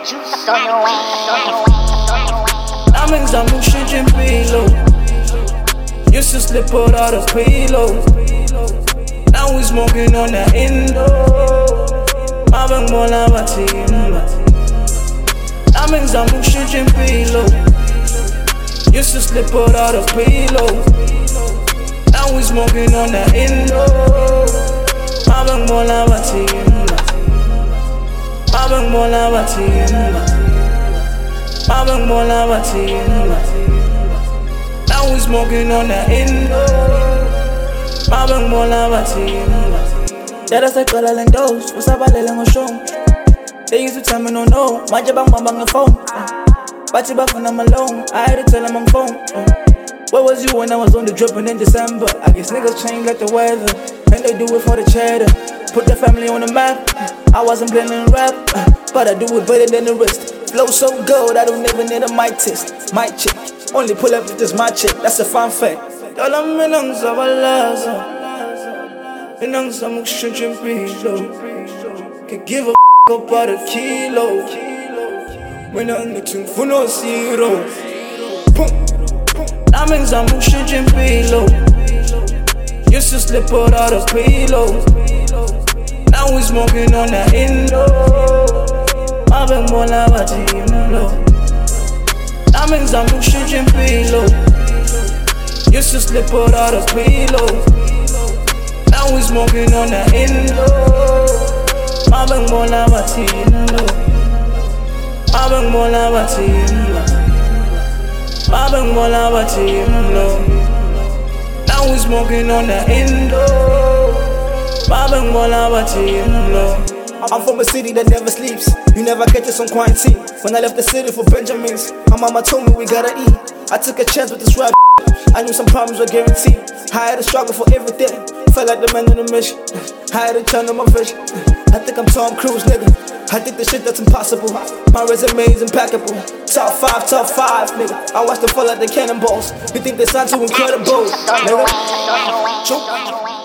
Diamonds, I'm shooting below. Used to slip out of pillow. Now we smoking on the Indo. Mabang mola batimba. Diamonds, I'm shooting below. Used to slip out of pillow. Now we smoking on the Indo. Mabang mola batimba. Mabang mola batimba. Mabang mola batimba. Now we smoking on the Indo. Mabang mola batimba. Dada say call and dose. What's up, I let them show. They used to tell me no. My job bang the phone. But you back when I'm alone. I had to tell them I'm phone. Where was you when I was on the drippin' in December? I guess niggas change like the weather, and they do it for the cheddar. Put the family on the map. I wasn't planning rap, but I do it better than the rest. Flow so good, I don't even need a mic test. My chick, only pull up if it's my chick. That's a fun fact. Y'all are minang sa balaza. Minang sa mukshunchin pilo. Can give a about a kilo. Minang natin funo zero. Diamonds, I'm shooting below. Used to slip out of pillow. Now we smoking on the Indo. Mabang mola batimba. Diamonds, I'm shooting below. Used to slip out of pillow. Now we smoking on the Indo. Mabang mola batimba. Mabang mola batimba. Mabang mola batimba. Now we smoking on the Indo. Mabang mola batimba. I'm from a city that never sleeps. You never catch us on quarantine. When I left the city for Benjamins, my mama told me we gotta eat. I took a chance with this rap. I knew some problems were guaranteed. I had to struggle for everything. Felt like the man on the mission. I had to turn on my vision. I think I'm Tom Cruise, nigga. I think the shit that's impossible. My resume is impeccable. Top 5, nigga. I watch them fall like the cannonballs. You think they sound too incredible, nigga?